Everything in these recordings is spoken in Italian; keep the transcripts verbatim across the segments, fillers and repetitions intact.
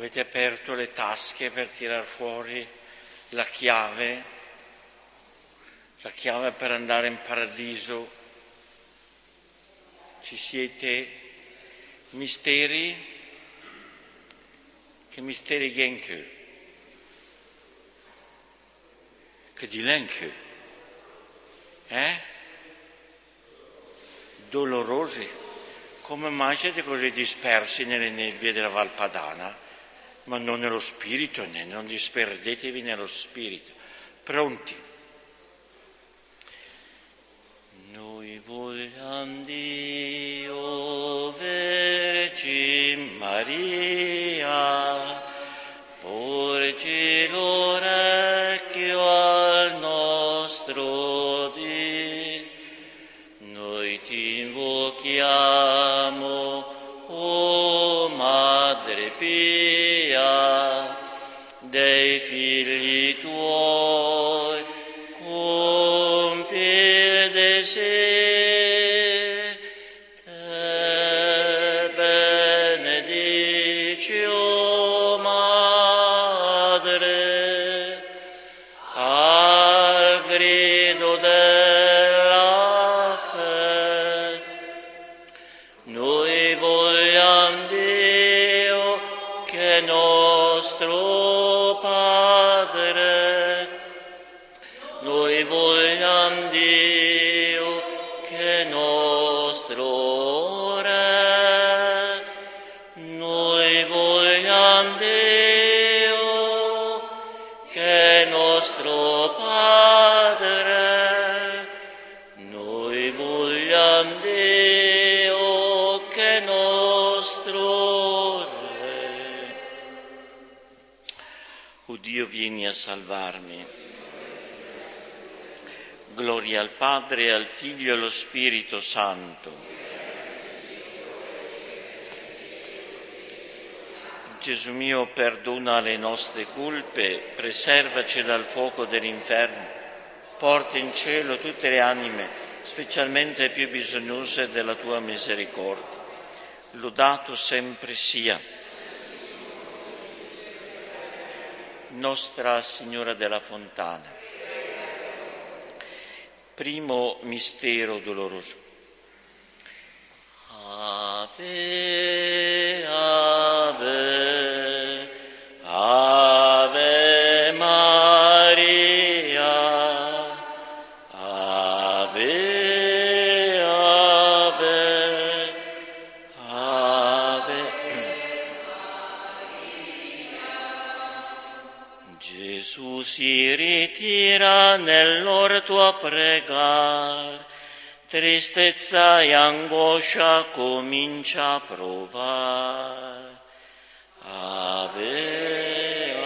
avete aperto le tasche per tirar fuori la chiave, la chiave per andare in paradiso. Ci siete misteri, che misteri genke, che di lenke, eh? Dolorosi. Come mai siete così dispersi nelle nebbie della Valpadana? Ma non nello spirito, né, non disperdetevi nello spirito. Pronti? Noi vogliamo Dio, Vergine Maria, porgi l'orecchio al nostro Dio. Noi ti invochiamo, o Madre Pia, dei figli tuoi, compi il desiderio, te benedici, o Madre, al grido della fede. Noi vogliamo Dio che è nostro Padre, noi vogliamo Dio che è nostro Re, noi vogliamo Dio che è nostro Padre, noi vogliamo Dio che è nostro Re. O Dio, vieni a salvarmi. Gloria al Padre, al Figlio e allo Spirito Santo. Gesù mio, perdona le nostre colpe, preservaci dal fuoco dell'inferno, porta in cielo tutte le anime, specialmente le più bisognose della tua misericordia. Lodato sempre sia Nostra Signora della Fontana. Primo mistero doloroso. Ave, ave, ave Maria, ave, ave, ave. Gesù si ritira nell'orto a pregar, tristezza e angoscia comincia a provare. Ave,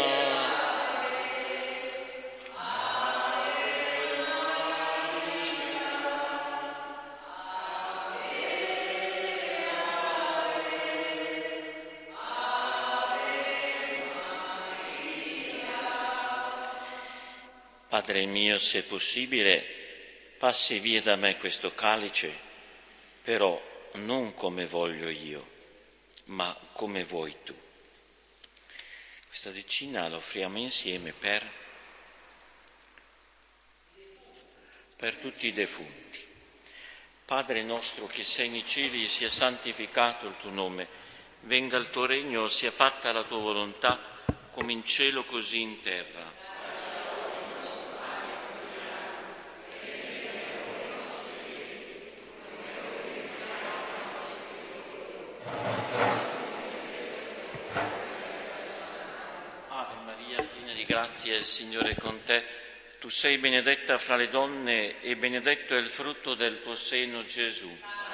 Padre mio, se possibile, passi via da me questo calice, però non come voglio io, ma come vuoi tu. Questa decina la offriamo insieme per, per tutti i defunti. Padre nostro che sei nei cieli, sia santificato il tuo nome, venga il tuo regno, sia fatta la tua volontà, come in cielo così in terra. Grazie, il Signore è con te. Tu sei benedetta fra le donne e benedetto è il frutto del tuo seno, Gesù.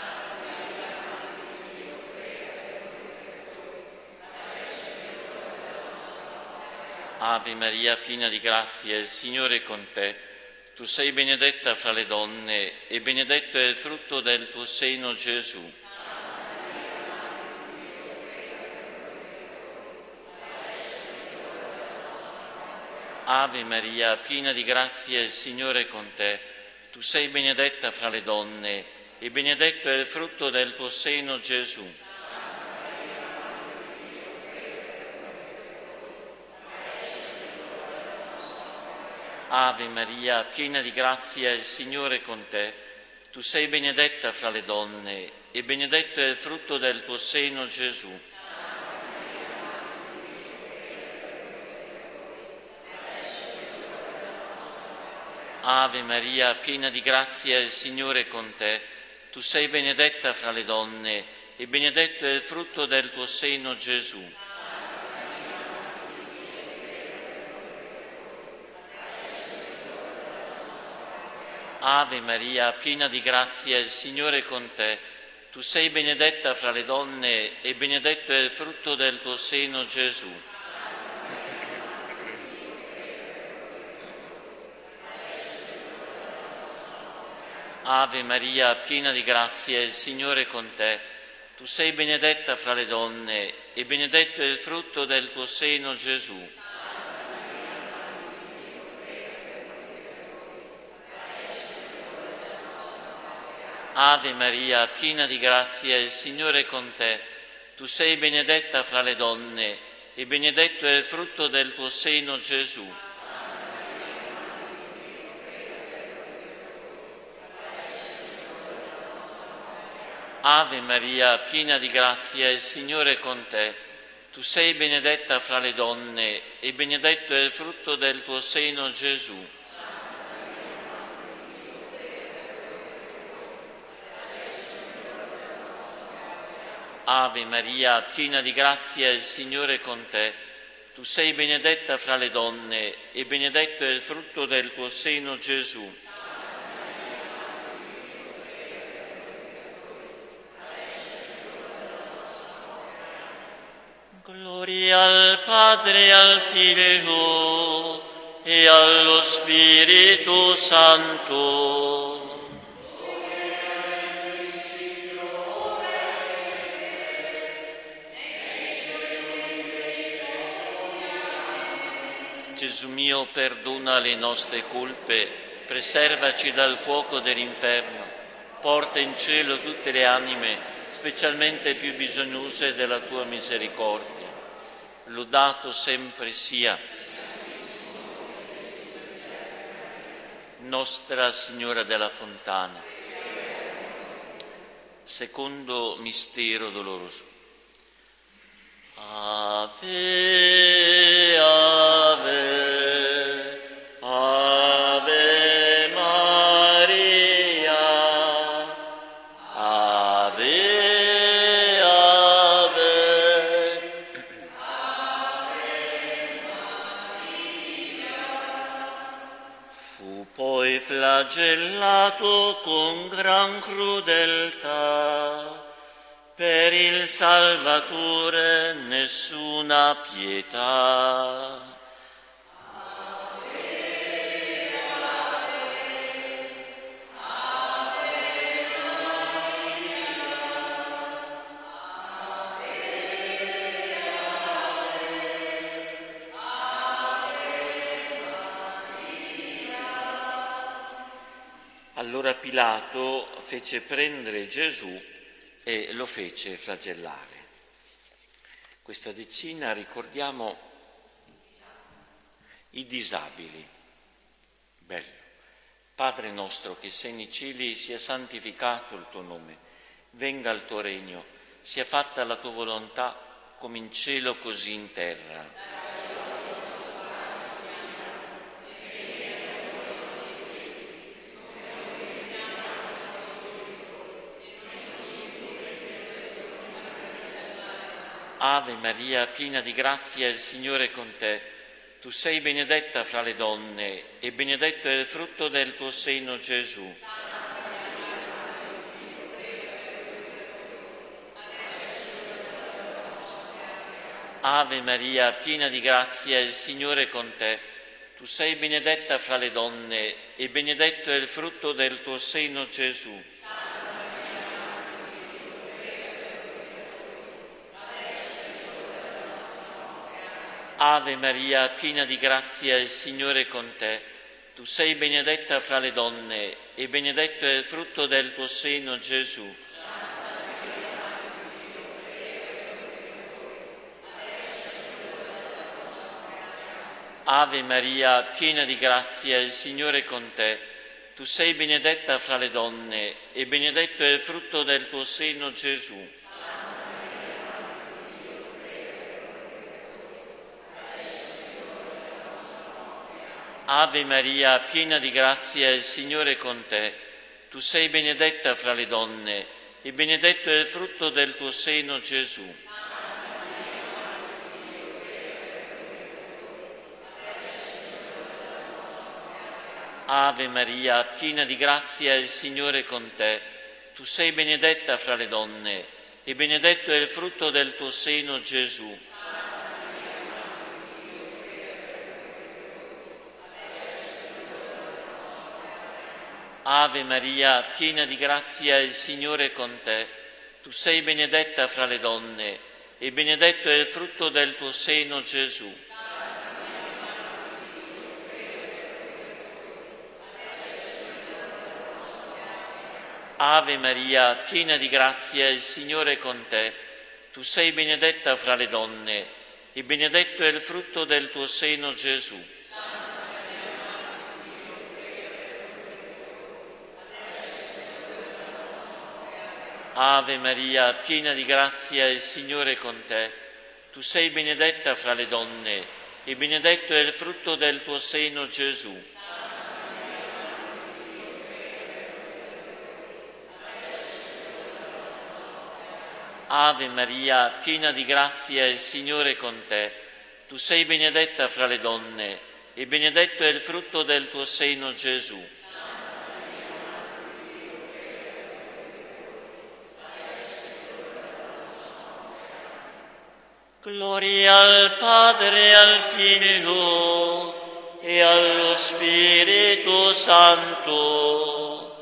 Ave Maria, piena di grazia, il Signore è con te. Tu sei benedetta fra le donne e benedetto è il frutto del tuo seno, Gesù. Ave Maria, piena di grazia, il Signore è con te. Tu sei benedetta fra le donne e benedetto è il frutto del tuo seno, Gesù. Ave Maria, piena di grazia, il Signore è con te. Tu sei benedetta fra le donne e benedetto è il frutto del tuo seno, Gesù. Ave Maria, piena di grazia, il Signore è con te. Tu sei benedetta fra le donne e benedetto è il frutto del tuo seno, Gesù. Ave Maria, piena di grazia, il Signore è con te. Tu sei benedetta fra le donne e benedetto è il frutto del tuo seno, Gesù. Ave Maria, piena di grazia, il Signore è con te. Tu sei benedetta fra le donne e benedetto è il frutto del tuo seno, Gesù. Ave Maria, piena di grazia, il Signore è con te. Tu sei benedetta fra le donne e benedetto è il frutto del tuo seno, Gesù. Ave Maria, piena di grazia, il Signore è con te. Tu sei benedetta fra le donne e benedetto è il frutto del tuo seno, Gesù. Ave Maria, piena di grazia, il Signore è con te. Tu sei benedetta fra le donne e benedetto è il frutto del tuo seno, Gesù. Gloria al Padre, al Figlio e allo Spirito Santo. Gesù mio, perdona le nostre colpe, preservaci dal fuoco dell'inferno, porta in cielo tutte le anime, specialmente più bisognose della tua misericordia. Lodato sempre sia Nostra Signora della Fontana. Secondo mistero doloroso. Ave, ave, ave Maria, ave, ave, ave Maria. Fu poi flagellato con gran crudeltà. Per il Salvatore nessuna pietà. Ave, ave, ave Maria, ave, ave, ave Maria. Allora Pilato fece prendere Gesù e lo fece flagellare. Questa decina ricordiamo i disabili. Bello. Padre nostro che sei nei cieli, sia santificato il tuo nome, venga il tuo regno, sia fatta la tua volontà come in cielo così in terra. Ave Maria, piena di grazia, il Signore è con te. Tu sei benedetta fra le donne e benedetto è il frutto del tuo seno, Gesù. Ave Maria, piena di grazia, il Signore è con te. Tu sei benedetta fra le donne e benedetto è il frutto del tuo seno, Gesù. Ave Maria, piena di grazia, il Signore è con te. Tu sei benedetta fra le donne e benedetto è il frutto del tuo seno, Gesù. Ave Maria, piena di grazia, il Signore è con te. Tu sei benedetta fra le donne e benedetto è il frutto del tuo seno, Gesù. Ave Maria, piena di grazia, il Signore è con te. Tu sei benedetta fra le donne e benedetto è il frutto del tuo seno, Gesù. Ave Maria, piena di grazia, il Signore è con te. Tu sei benedetta fra le donne e benedetto è il frutto del tuo seno, Gesù. Ave Maria, piena di grazia, il Signore è con te. Tu sei benedetta fra le donne e benedetto è il frutto del tuo seno, Gesù. Ave Maria, piena di grazia, il Signore è con te. Tu sei benedetta fra le donne e benedetto è il frutto del tuo seno, Gesù. Ave Maria, piena di grazia, il Signore è con te. Tu sei benedetta fra le donne e benedetto è il frutto del tuo seno, Gesù. Ave Maria, piena di grazia, il Signore è con te. Tu sei benedetta fra le donne e benedetto è il frutto del tuo seno, Gesù. Gloria al Padre, al Figlio e allo Spirito Santo.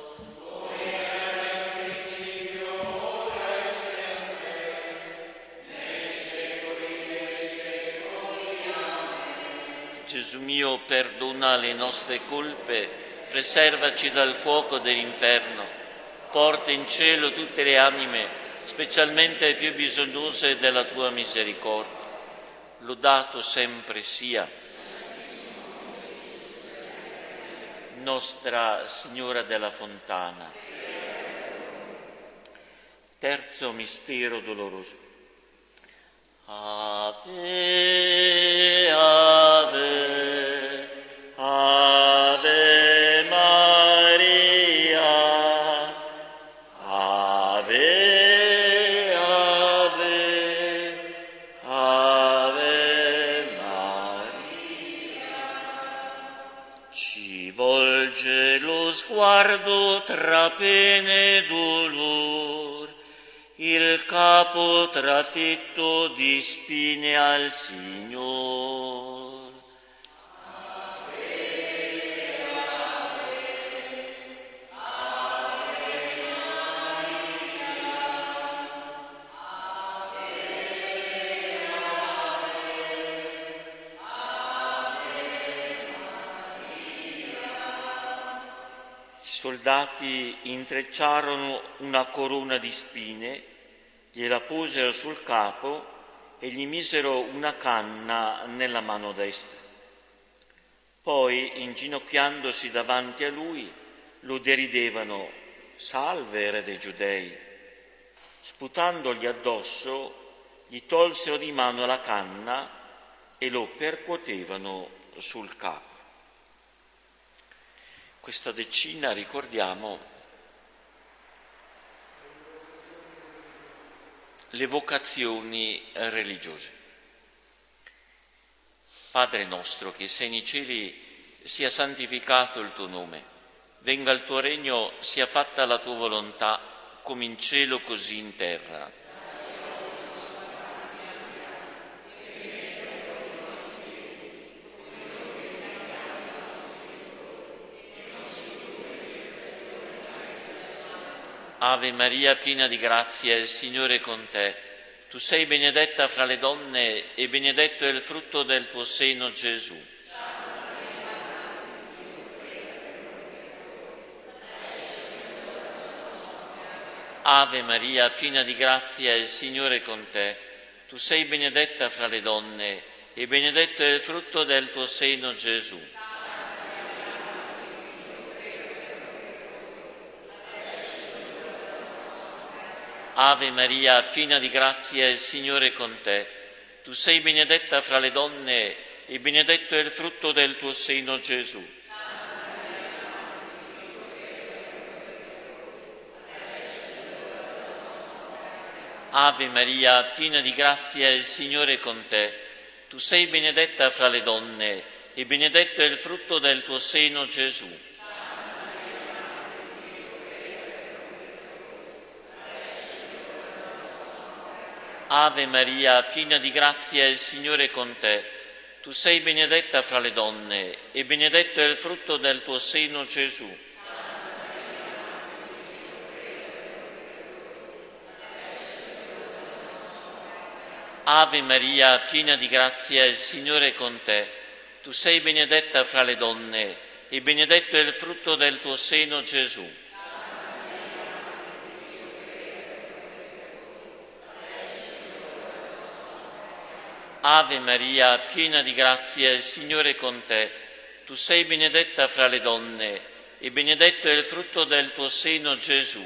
Gesù mio, perdona le nostre colpe, preservaci dal fuoco dell'inferno, porta in cielo tutte le anime, specialmente le più bisognose della tua misericordia. Lodato sempre sia Nostra Signora della Fontana. Terzo mistero doloroso. Ave, ave, ave Maria, ave, ave, ave Maria. Ci volge lo sguardo tra pene e dolore, il capo trafitto di spine al Signor. Ave, ave, ave Maria, ave, ave, ave Maria. I soldati intrecciarono una corona di spine, gliela posero sul capo e gli misero una canna nella mano destra. Poi, inginocchiandosi davanti a lui, lo deridevano: «Salve, re dei Giudei!» Sputandogli addosso, gli tolsero di mano la canna e lo percuotevano sul capo. Questa decina ricordiamo le vocazioni religiose. Padre nostro che sei nei cieli, sia santificato il tuo nome, venga il tuo regno, sia fatta la tua volontà, come in cielo così in terra. Ave Maria, piena di grazia, il Signore è con te. Tu sei benedetta fra le donne e benedetto è il frutto del tuo seno, Gesù. Ave Maria, piena di grazia, il Signore è con te. Tu sei benedetta fra le donne e benedetto è il frutto del tuo seno, Gesù. Ave Maria, piena di grazia, il Signore è con te. Tu sei benedetta fra le donne e benedetto è il frutto del tuo seno, Gesù. Ave Maria, piena di grazia, il Signore è con te. Tu sei benedetta fra le donne e benedetto è il frutto del tuo seno, Gesù. Ave Maria, piena di grazia, il Signore è con te. Tu sei benedetta fra le donne e benedetto è il frutto del tuo seno, Gesù. Ave Maria, piena di grazia, il Signore è con te. Tu sei benedetta fra le donne e benedetto è il frutto del tuo seno, Gesù. Ave Maria, piena di grazia, il Signore è con te. Tu sei benedetta fra le donne e benedetto è il frutto del tuo seno, Gesù.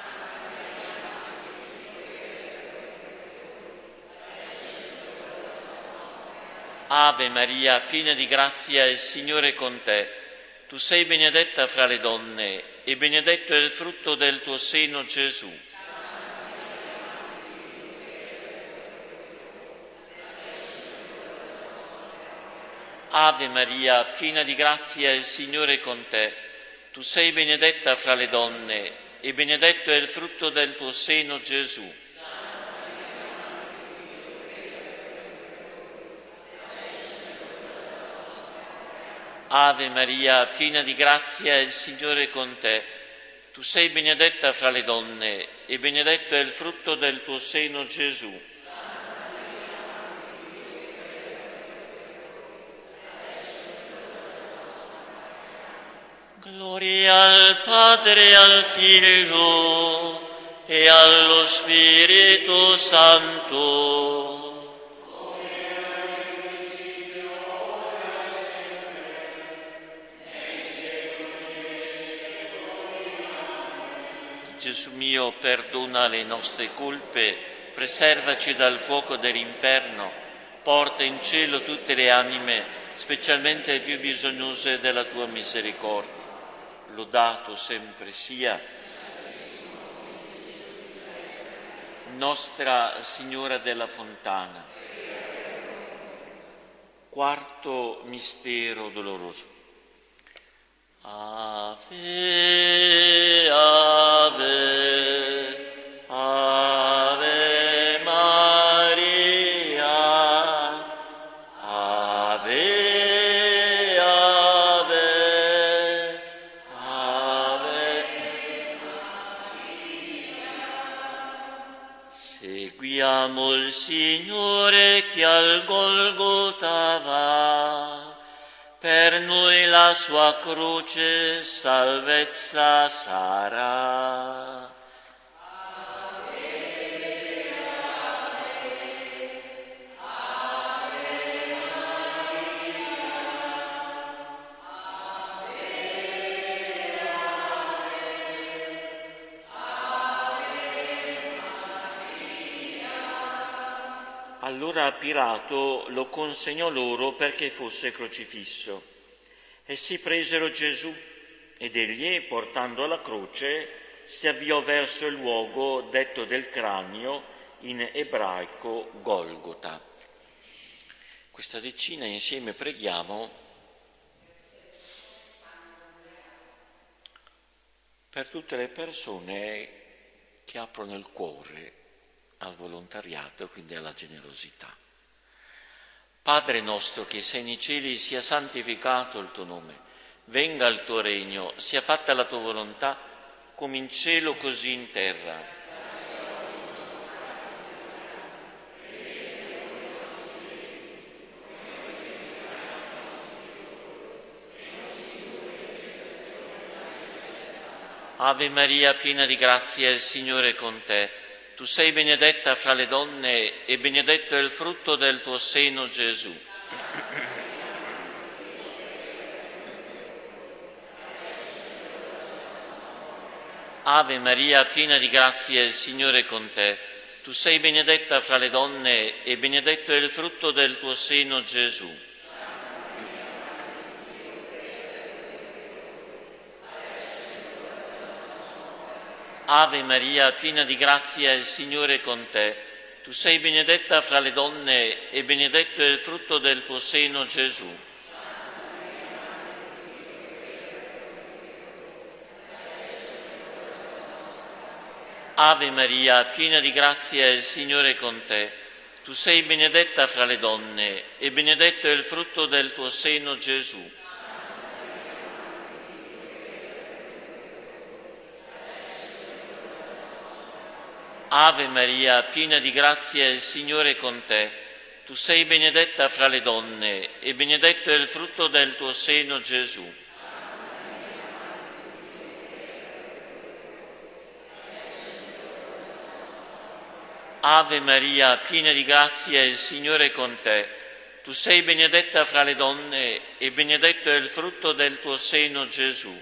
Ave Maria, piena di grazia, il Signore è con te. Tu sei benedetta fra le donne e benedetto è il frutto del tuo seno, Gesù. Ave Maria, piena di grazia, il Signore è con te. Tu sei benedetta fra le donne e benedetto è il frutto del tuo seno, Gesù. Ave Maria, piena di grazia, il Signore è con te. Tu sei benedetta fra le donne e benedetto è il frutto del tuo seno, Gesù. Gloria al Padre, al Figlio e allo Spirito Santo. Gesù mio, perdona le nostre colpe, preservaci dal fuoco dell'inferno, porta in cielo tutte le anime, specialmente le più bisognose della tua misericordia. Lodato sempre sia Nostra Signora della Fontana. Quarto mistero doloroso. Ave, ave, ave Maria, ave, ave, ave Maria. Seguiamo il Signore che al Golgota va. Per noi la sua croce salvezza sarà. Ave, ave, ave Maria, ave, ave, ave Maria. Allora Pilato lo consegnò loro perché fosse crocifisso. Essi presero Gesù ed egli, portando la croce, si avviò verso il luogo detto del cranio, in ebraico Golgota. Questa decina insieme preghiamo per tutte le persone che aprono il cuore al volontariato, quindi alla generosità. Padre nostro che sei nei cieli, sia santificato il tuo nome, venga il tuo regno, sia fatta la tua volontà, come in cielo così in terra. Ave Maria, piena di grazia, il Signore è con te. Tu sei benedetta fra le donne e benedetto è il frutto del tuo seno, Gesù. Ave Maria, piena di grazia, il Signore è con te. Tu sei benedetta fra le donne e benedetto è il frutto del tuo seno, Gesù. Ave Maria, piena di grazia, il Signore è con te. Tu sei benedetta fra le donne e benedetto è il frutto del tuo seno, Gesù. Ave Maria, piena di grazia, il Signore è con te. Tu sei benedetta fra le donne e benedetto è il frutto del tuo seno, Gesù. Ave Maria, piena di grazia, il Signore è con te. Tu sei benedetta fra le donne e benedetto è il frutto del tuo seno, Gesù. Ave Maria, piena di grazia, il Signore è con te. Tu sei benedetta fra le donne e benedetto è il frutto del tuo seno, Gesù.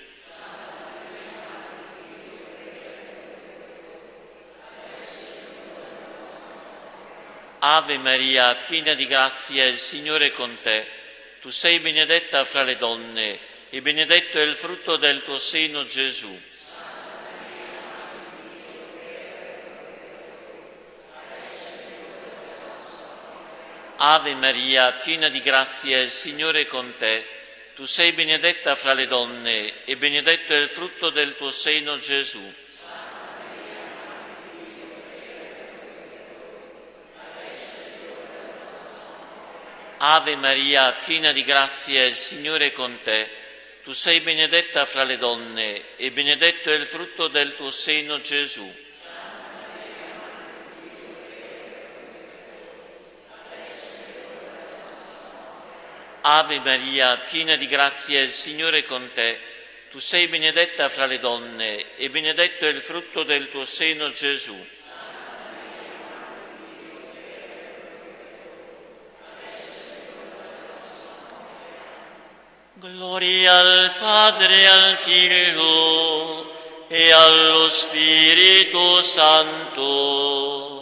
Ave Maria, piena di grazia, il Signore è con te. Tu sei benedetta fra le donne e benedetto è il frutto del tuo seno, Gesù. Ave Maria, piena di grazia, il Signore è con te. Tu sei benedetta fra le donne e benedetto è il frutto del tuo seno, Gesù. Ave Maria, piena di grazia, il Signore è con te. Tu sei benedetta fra le donne e benedetto è il frutto del tuo seno, Gesù. Ave Maria, piena di grazia, il Signore è con te. Tu sei benedetta fra le donne e benedetto è il frutto del tuo seno, Gesù. Gloria al Padre e al Figlio e allo Spirito Santo.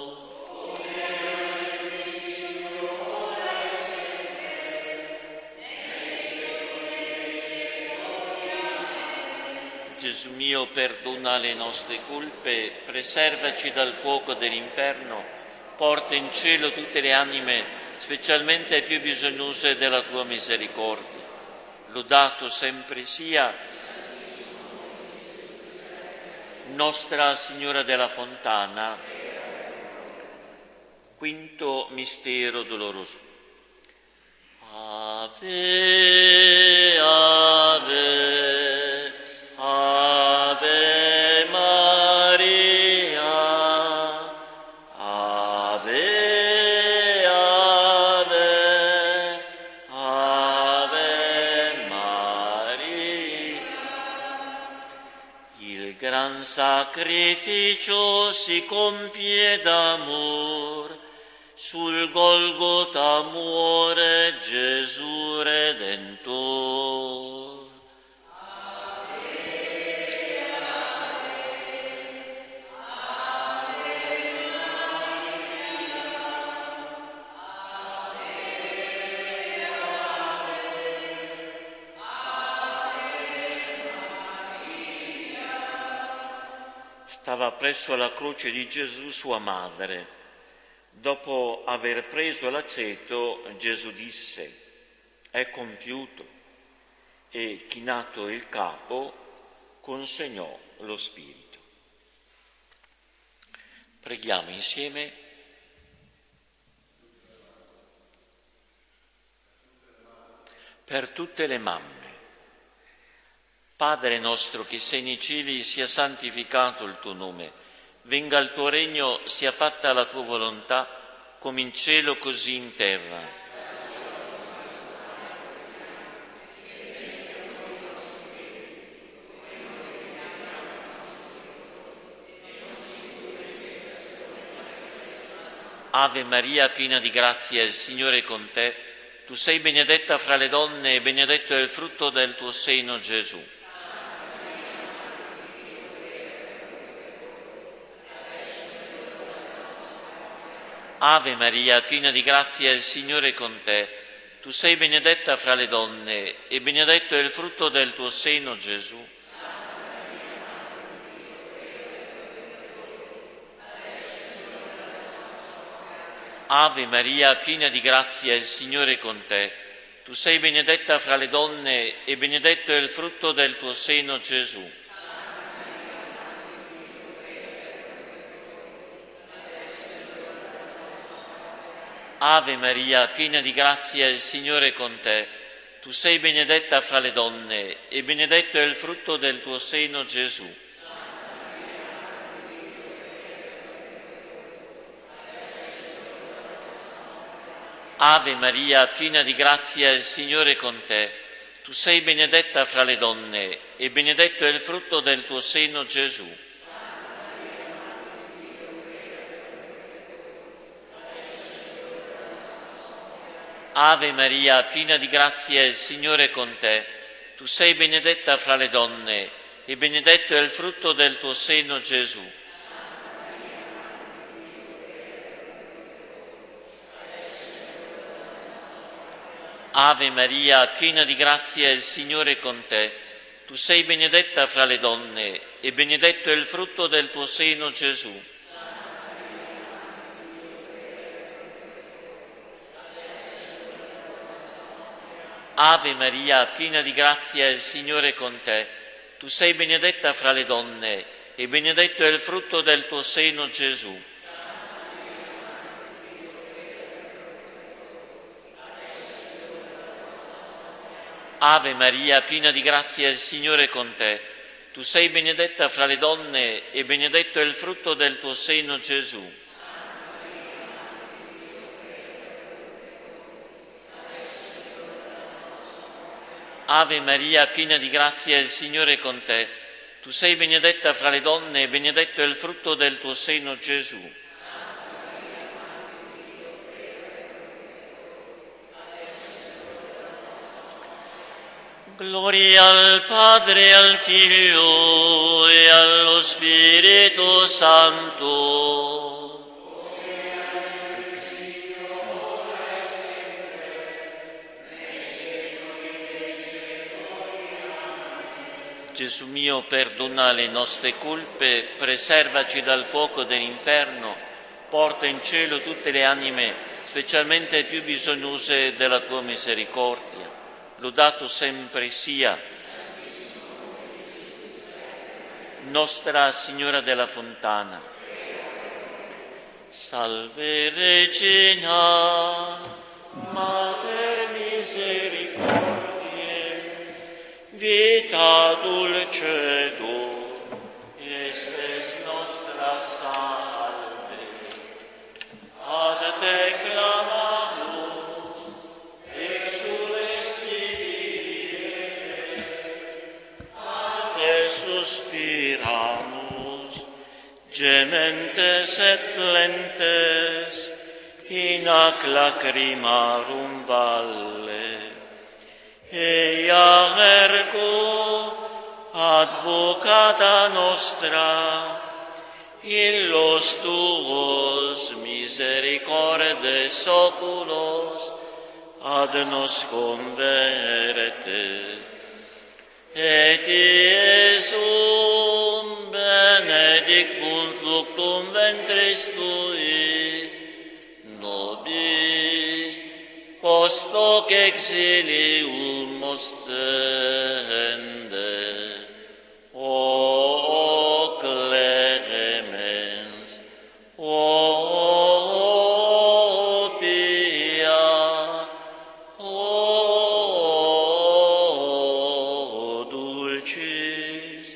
Gesù mio, perdona le nostre colpe, preservaci dal fuoco dell'inferno, porta in cielo tutte le anime, specialmente le più bisognose della tua misericordia. Lodato sempre sia Nostra Signora della Fontana. Quinto mistero doloroso. Ave, ave, ave Maria, ave, ave, ave Maria. Il gran sacrificio si compie d'amor, sul Golgota muore Gesù Redentore. Stava presso la croce di Gesù sua madre. Dopo aver preso l'aceto, Gesù disse: è compiuto, e chinato il capo, consegnò lo spirito. Preghiamo insieme. Per tutte le mamme. Padre nostro che sei nei cieli, sia santificato il tuo nome. Venga il tuo regno, sia fatta la tua volontà, come in cielo così in terra. Ave Maria, piena di grazia, il Signore è con te. Tu sei benedetta fra le donne e benedetto è il frutto del tuo seno, Gesù. Ave Maria, piena di grazia, il Signore è con te. Tu sei benedetta fra le donne e benedetto è il frutto del tuo seno, Gesù. Ave Maria, piena di grazia, il Signore è con te. Tu sei benedetta fra le donne e benedetto è il frutto del tuo seno, Gesù. Ave Maria, piena di grazia, il Signore è con te. Tu sei benedetta fra le donne e benedetto è il frutto del tuo seno, Gesù. Ave Maria, piena di grazia, il Signore è con te. Tu sei benedetta fra le donne e benedetto è il frutto del tuo seno, Gesù. Ave Maria, piena di grazia, il Signore è con te. Tu sei benedetta fra le donne e benedetto è il frutto del tuo seno, Gesù. Ave Maria, piena di grazia, il Signore è con te. Tu sei benedetta fra le donne e benedetto è il frutto del tuo seno, Gesù. Ave Maria, piena di grazia, il Signore è con te. Tu sei benedetta fra le donne e benedetto è il frutto del tuo seno, Gesù. Ave Maria, piena di grazia, il Signore è con te. Tu sei benedetta fra le donne e benedetto è il frutto del tuo seno, Gesù. Ave Maria, piena di grazia, il Signore è con te. Tu sei benedetta fra le donne e benedetto è il frutto del tuo seno, Gesù. Gloria al Padre, al Figlio e allo Spirito Santo. Gesù mio, perdona le nostre colpe, preservaci dal fuoco dell'inferno, porta in cielo tutte le anime, specialmente le più bisognose della tua misericordia. Lodato sempre sia Nostra Signora della Fontana. Salve Regina, Mater misericordiae, vita dulcedo, espes nostra salve, ad te clamamus, exules tibi, ad te suspiramus, gementes et flentes, in ac lacrimarum valle. Eia ergo, advocata nostra, illos tuos misericordes oculos, ad nos converte. Et Iesum benedictum fructum ventris tui, nobis post hoc exilium ostende. O clemens, o pia, o dulcis.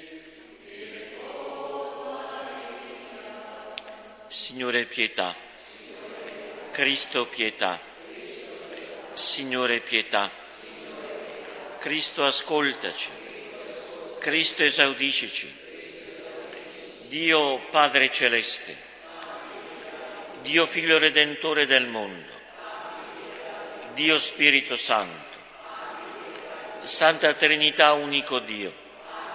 Signore pietà, Cristo pietà, Signore pietà, Cristo ascoltaci, Cristo esaudiscici, Dio Padre Celeste, Dio Figlio Redentore del mondo, Dio Spirito Santo, Santa Trinità unico Dio,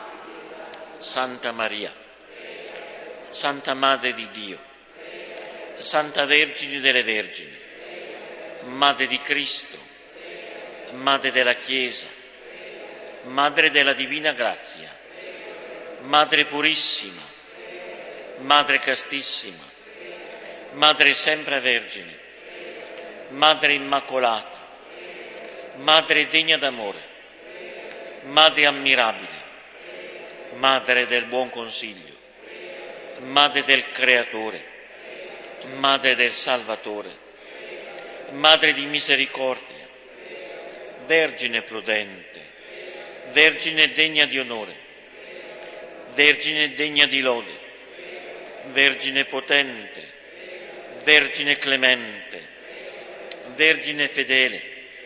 Santa Maria, Santa Madre di Dio, Santa Vergine delle Vergini, Madre di Cristo, Madre della Chiesa, Madre della Divina Grazia, Madre purissima, Madre castissima, Madre sempre Vergine, Madre immacolata, Madre degna d'amore, Madre ammirabile, Madre del buon consiglio, Madre del Creatore, Madre del Salvatore, Madre di misericordia, Vergine prudente, Vergine degna di onore, Vergine degna di lode, Vergine potente, Vergine clemente, Vergine fedele,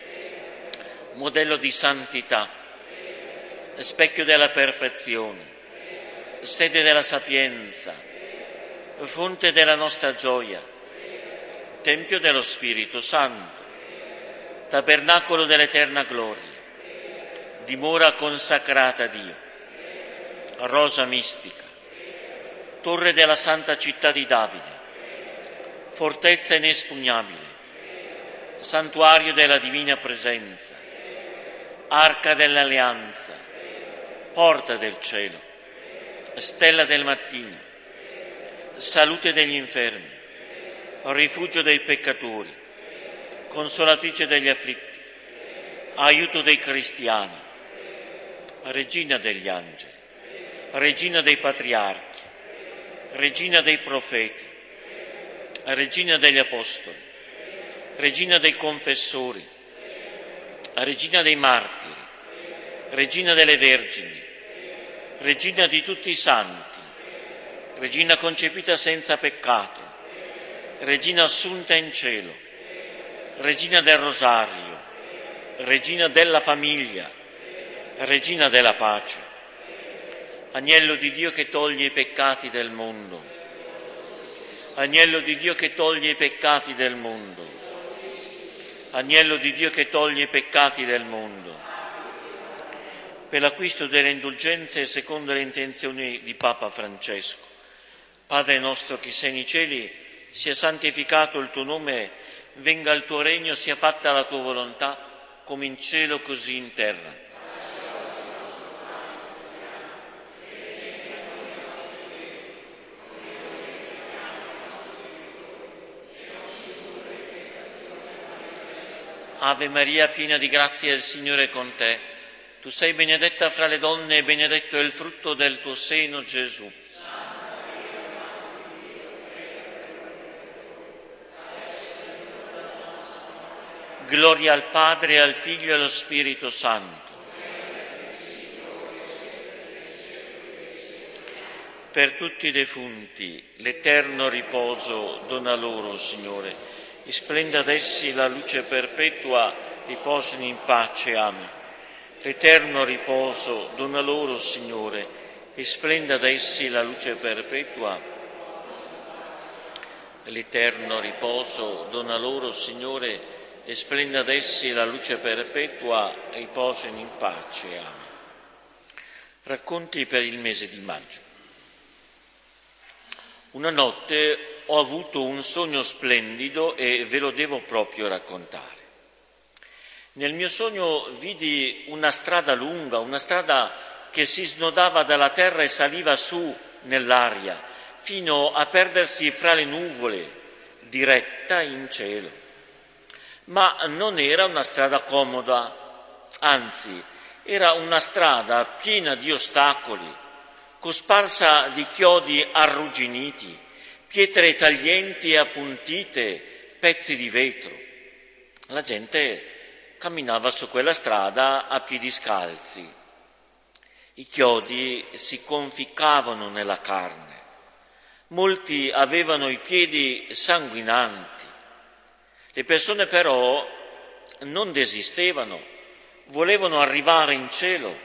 modello di santità, specchio della perfezione, sede della sapienza, fonte della nostra gioia, tempio dello Spirito Santo, tabernacolo dell'eterna gloria, dimora consacrata a Dio, rosa mistica, torre della santa città di Davide, fortezza inespugnabile, santuario della divina presenza, arca dell'alleanza, porta del cielo, stella del mattino, salute degli infermi, rifugio dei peccatori, consolatrice degli afflitti, aiuto dei cristiani, regina degli angeli, regina dei patriarchi, regina dei profeti, regina degli apostoli, regina dei confessori, regina dei martiri, regina delle vergini, regina di tutti i santi, regina concepita senza peccato, regina assunta in cielo, regina del rosario, regina della famiglia, regina della pace, agnello di Dio che toglie i peccati del mondo, agnello di Dio che toglie i peccati del mondo, agnello di Dio che toglie i peccati del mondo, per l'acquisto delle indulgenze secondo le intenzioni di Papa Francesco. Padre nostro che sei nei cieli, sia santificato il tuo nome, venga il tuo regno, sia fatta la tua volontà, come in cielo così in terra. Ave Maria, piena di grazia, il Signore è con te. Tu sei benedetta fra le donne e benedetto è il frutto del tuo seno, Gesù. Gloria al Padre, al Figlio e allo Spirito Santo. Per tutti i defunti, l'eterno riposo dona loro, Signore. E splenda ad essi la luce perpetua, riposino in pace. Amen. L'eterno riposo dona loro, Signore, e splenda ad essi la luce perpetua. L'eterno riposo dona loro, Signore, e splenda ad essi la luce perpetua, riposino in pace. Amen. Racconti per il mese di maggio. Una notte ho avuto un sogno splendido e ve lo devo proprio raccontare. Nel mio sogno vidi una strada lunga, una strada che si snodava dalla terra e saliva su nell'aria, fino a perdersi fra le nuvole, diretta in cielo. Ma non era una strada comoda, anzi, era una strada piena di ostacoli, cosparsa di chiodi arrugginiti, pietre taglienti e appuntite, pezzi di vetro. La gente camminava su quella strada a piedi scalzi. I chiodi si conficcavano nella carne. Molti avevano i piedi sanguinanti. Le persone però non desistevano, volevano arrivare in cielo,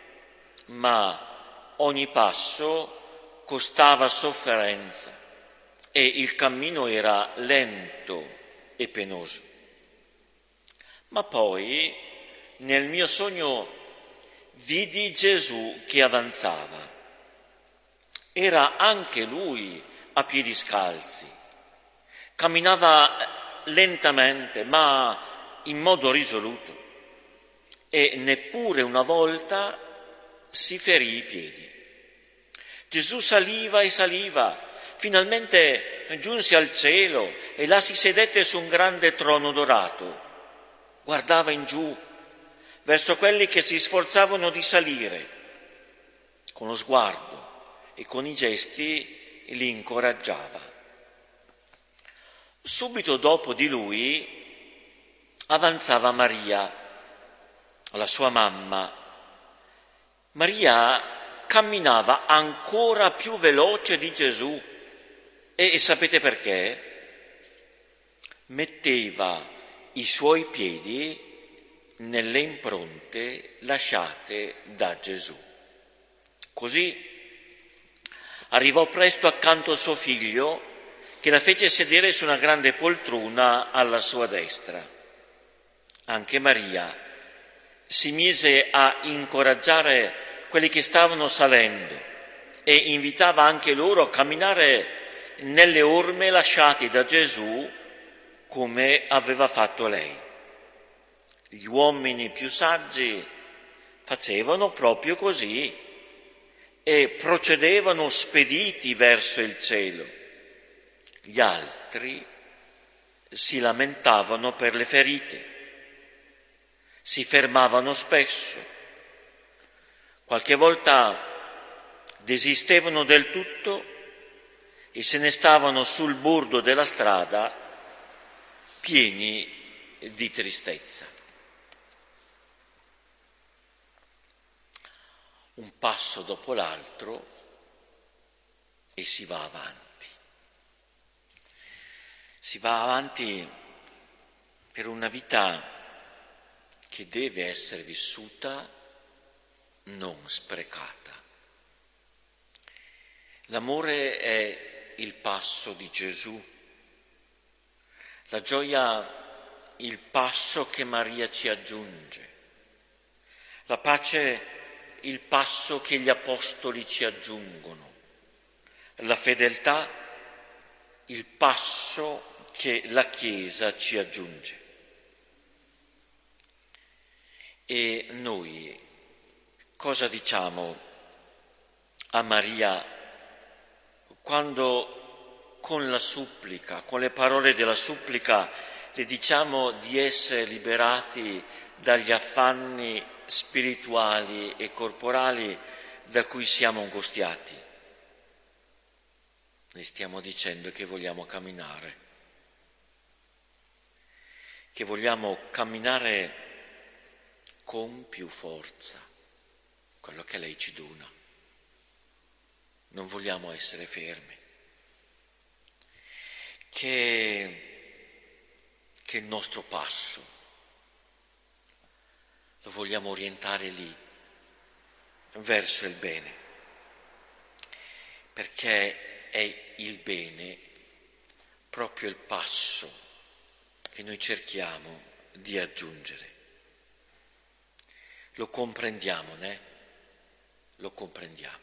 ma ogni passo costava sofferenza e il cammino era lento e penoso. Ma poi nel mio sogno vidi Gesù che avanzava. Era anche lui a piedi scalzi. Camminava lentamente, ma in modo risoluto, e neppure una volta si ferì i piedi. Gesù saliva e saliva, finalmente giunse al cielo e là si sedette su un grande trono dorato. Guardava in giù verso quelli che si sforzavano di salire. Con lo sguardo e con i gesti li incoraggiava. Subito dopo di lui avanzava Maria, la sua mamma. Maria camminava ancora più veloce di Gesù e, e sapete perché? Metteva i suoi piedi nelle impronte lasciate da Gesù. Così arrivò presto accanto a suo figlio, che la fece sedere su una grande poltrona alla sua destra. Anche Maria si mise a incoraggiare quelli che stavano salendo e invitava anche loro a camminare nelle orme lasciate da Gesù come aveva fatto lei. Gli uomini più saggi facevano proprio così e procedevano spediti verso il cielo. Gli altri si lamentavano per le ferite, si fermavano spesso, qualche volta desistevano del tutto e se ne stavano sul bordo della strada pieni di tristezza. Un passo dopo l'altro e si va avanti. Si va avanti per una vita che deve essere vissuta non sprecata. L'amore è il passo di Gesù, la gioia il passo che Maria ci aggiunge, la pace il passo che gli apostoli ci aggiungono, la fedeltà il passo che la Chiesa ci aggiunge. E noi cosa diciamo a Maria quando con la supplica, con le parole della supplica, le diciamo di essere liberati dagli affanni spirituali e corporali da cui siamo angustiati? Le stiamo dicendo che vogliamo camminare, che vogliamo camminare con più forza, quello che lei ci dona. Non vogliamo essere fermi, che, che il nostro passo lo vogliamo orientare lì, verso il bene, perché è il bene proprio il passo che noi cerchiamo di aggiungere. Lo comprendiamo, né? Lo comprendiamo.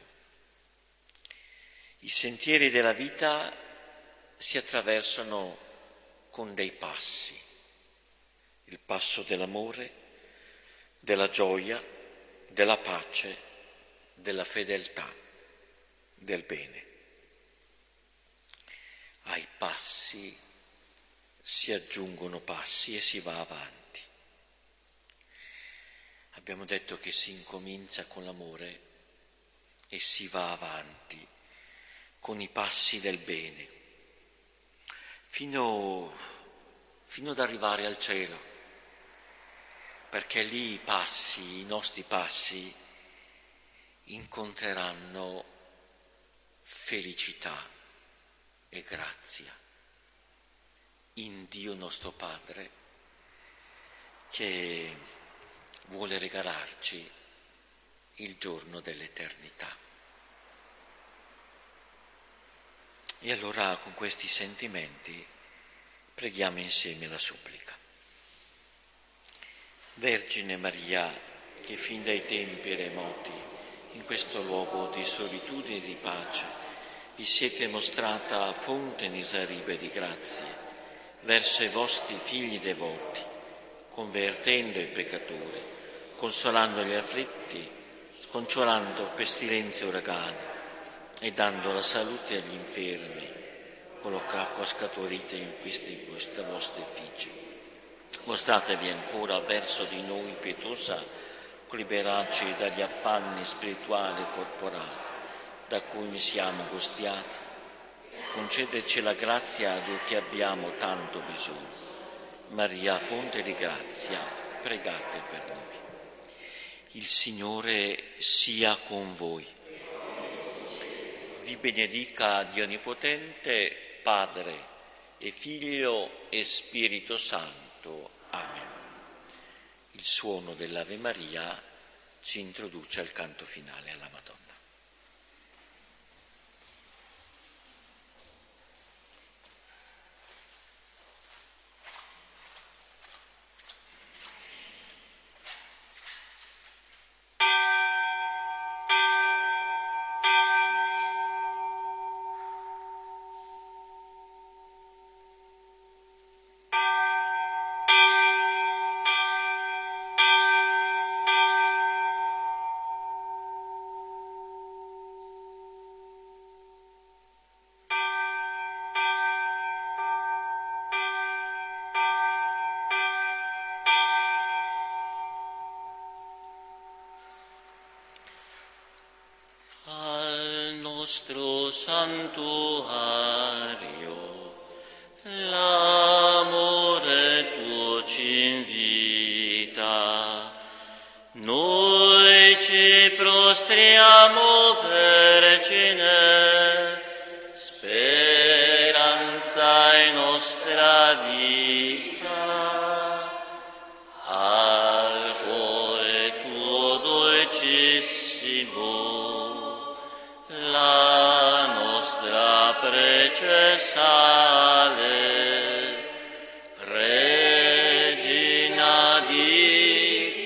I sentieri della vita si attraversano con dei passi, il passo dell'amore, della gioia, della pace, della fedeltà, del bene. Ai passi si aggiungono passi e si va avanti. Abbiamo detto che si incomincia con l'amore e si va avanti con i passi del bene, fino, fino ad arrivare al cielo, perché lì i passi, i nostri passi, incontreranno felicità e grazia in Dio nostro Padre, che vuole regalarci il giorno dell'eternità. E allora con questi sentimenti preghiamo insieme la supplica. Vergine Maria, che fin dai tempi remoti in questo luogo di solitudine e di pace vi siete mostrata fonte inesauribile di grazie verso i vostri figli devoti, convertendo i peccatori, consolando gli afflitti, scongiurando pestilenze e uragani e dando la salute agli infermi, con l'acqua scaturita in questi vostri effigie. Mostratevi ancora verso di noi pietosa, liberarci dagli affanni spirituali e corporali da cui siamo angustiati. Concedeci la grazia di cui abbiamo tanto bisogno. Maria, fonte di grazia, pregate per noi. Il Signore sia con voi. Vi benedica Dio Onnipotente, Padre e Figlio e Spirito Santo. Amen. Il suono dell'Ave Maria ci introduce al canto finale alla Madonna. Nostro santuario, l'amore tuo ci invita, noi ci prostriamo, Vergine, speranza e nostra vita, al cuore tuo dolcissimo, la nostra prece sale, Regina di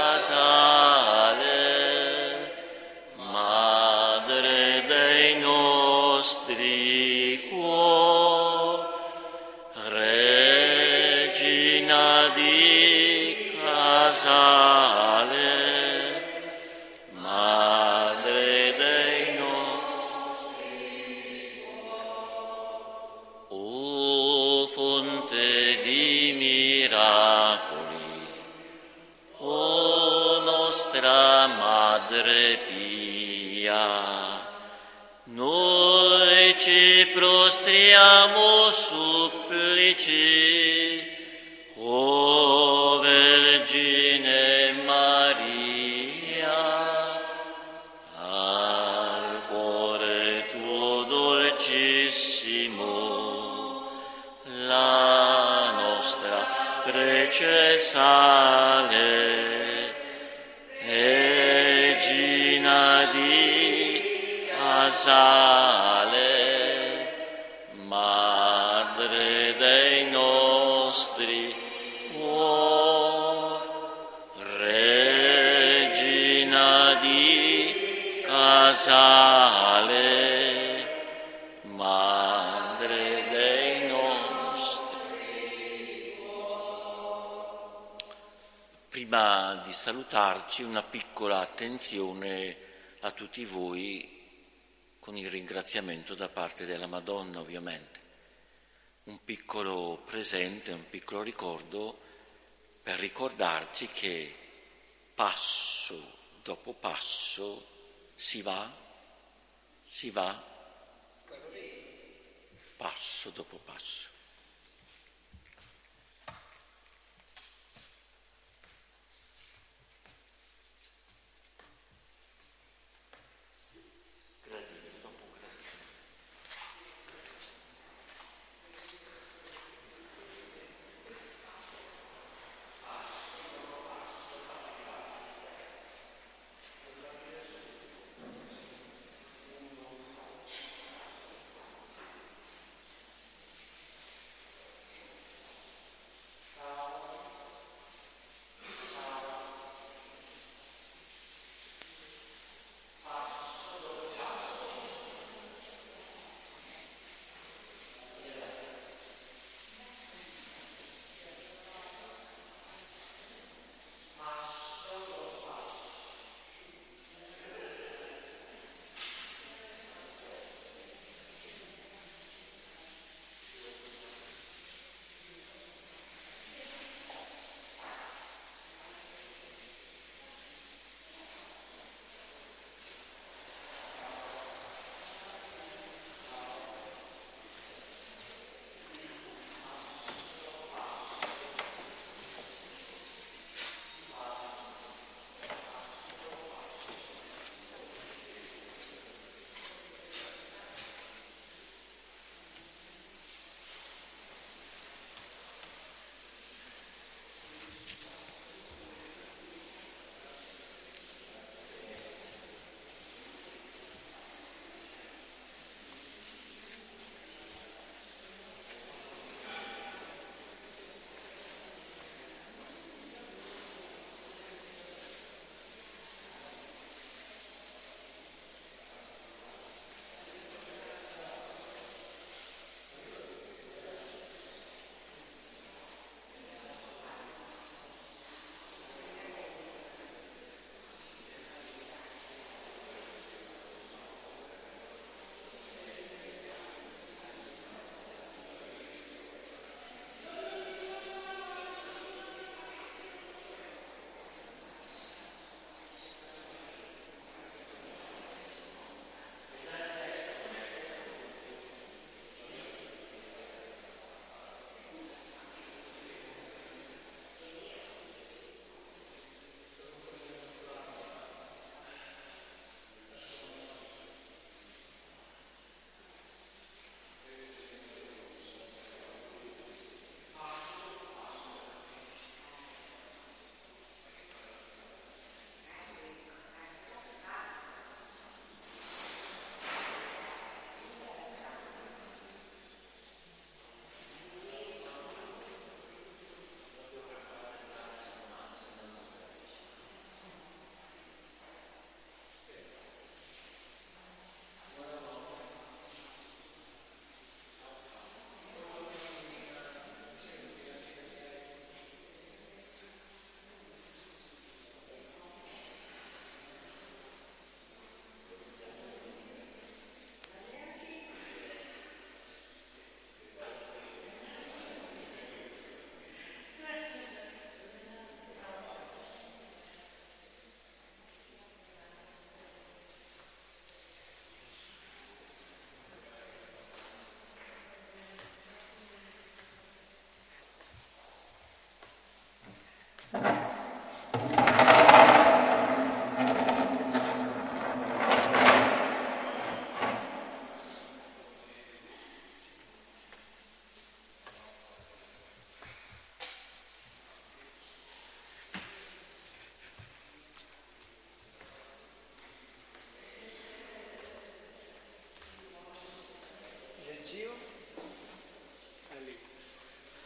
Casale, Madre dei nostri cuori, Regina di Casale, Madre dei nostri cuori. O fonte di miracoli, o nostra Madre pia, noi ci prostriamo supplici, o Vergine Maria, al cuore tuo dolcissimo, la nostra prece sale, Regina di Casale, Madre dei nostri cuori, Regina di Casale, Madre dei nostri cuori. Prima di salutarci, una piccola attenzione a tutti voi, con il ringraziamento da parte della Madonna, ovviamente. Un piccolo presente, un piccolo ricordo per ricordarci che passo dopo passo si va, si va, passo dopo passo.